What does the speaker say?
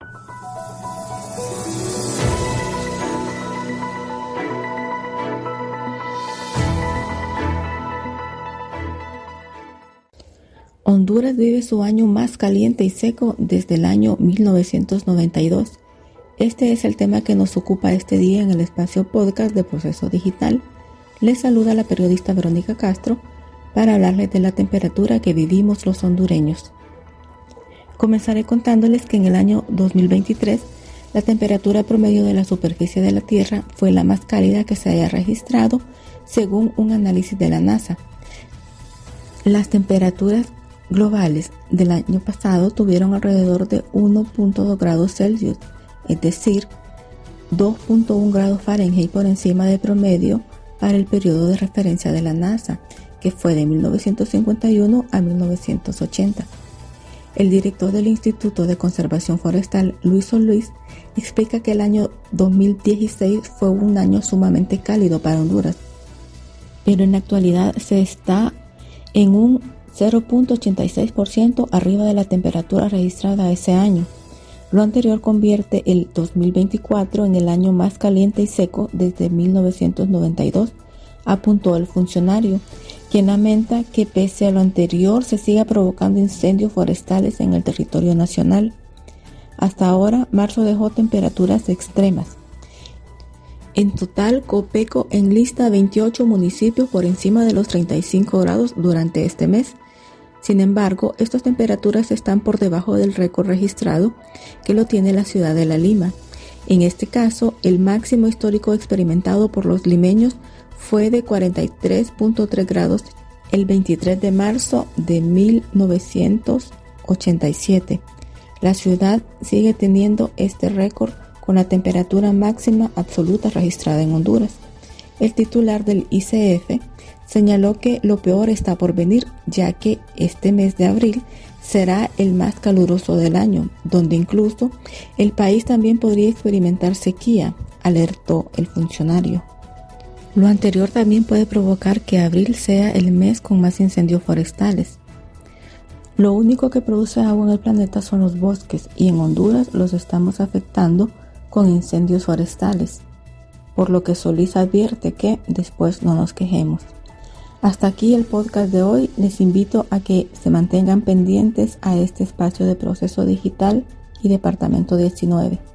Honduras vive su año más caliente y seco desde el año 1992. Este es el tema que nos ocupa este día en el espacio podcast de Proceso Digital. Les saluda la periodista Verónica Castro para hablarles de la temperatura que vivimos los hondureños. Comenzaré contándoles que en el año 2023 la temperatura promedio de la superficie de la Tierra fue la más cálida que se haya registrado según un análisis de la NASA. Las temperaturas globales del año pasado tuvieron alrededor de 1.2 grados Celsius, es decir, 2.1 grados Fahrenheit por encima del promedio para el periodo de referencia de la NASA, que fue de 1951 a 1980. El director del Instituto de Conservación Forestal, Luis Solís, explica que el año 2016 fue un año sumamente cálido para Honduras, pero en la actualidad se está en un 0.86% arriba de la temperatura registrada ese año. Lo anterior convierte el 2024 en el año más caliente y seco desde 1992, apuntó el funcionario, quien lamenta que pese a lo anterior se siga provocando incendios forestales en el territorio nacional. Hasta ahora, marzo dejó temperaturas extremas. En total, Copeco enlista 28 municipios por encima de los 35 grados durante este mes. Sin embargo, estas temperaturas están por debajo del récord registrado que lo tiene la ciudad de La Lima. En este caso, el máximo histórico experimentado por los limeños fue de 43.3 grados el 23 de marzo de 1987. La ciudad sigue teniendo este récord con la temperatura máxima absoluta registrada en Honduras. El titular del ICF señaló que lo peor está por venir, ya que este mes de abril será el más caluroso del año, donde incluso el país también podría experimentar sequía, alertó el funcionario. Lo anterior también puede provocar que abril sea el mes con más incendios forestales. Lo único que produce agua en el planeta son los bosques, y en Honduras los estamos afectando con incendios forestales, por lo que Solís advierte que después no nos quejemos. Hasta aquí el podcast de hoy. Les invito a que se mantengan pendientes a este espacio de Proceso Digital y Departamento 19.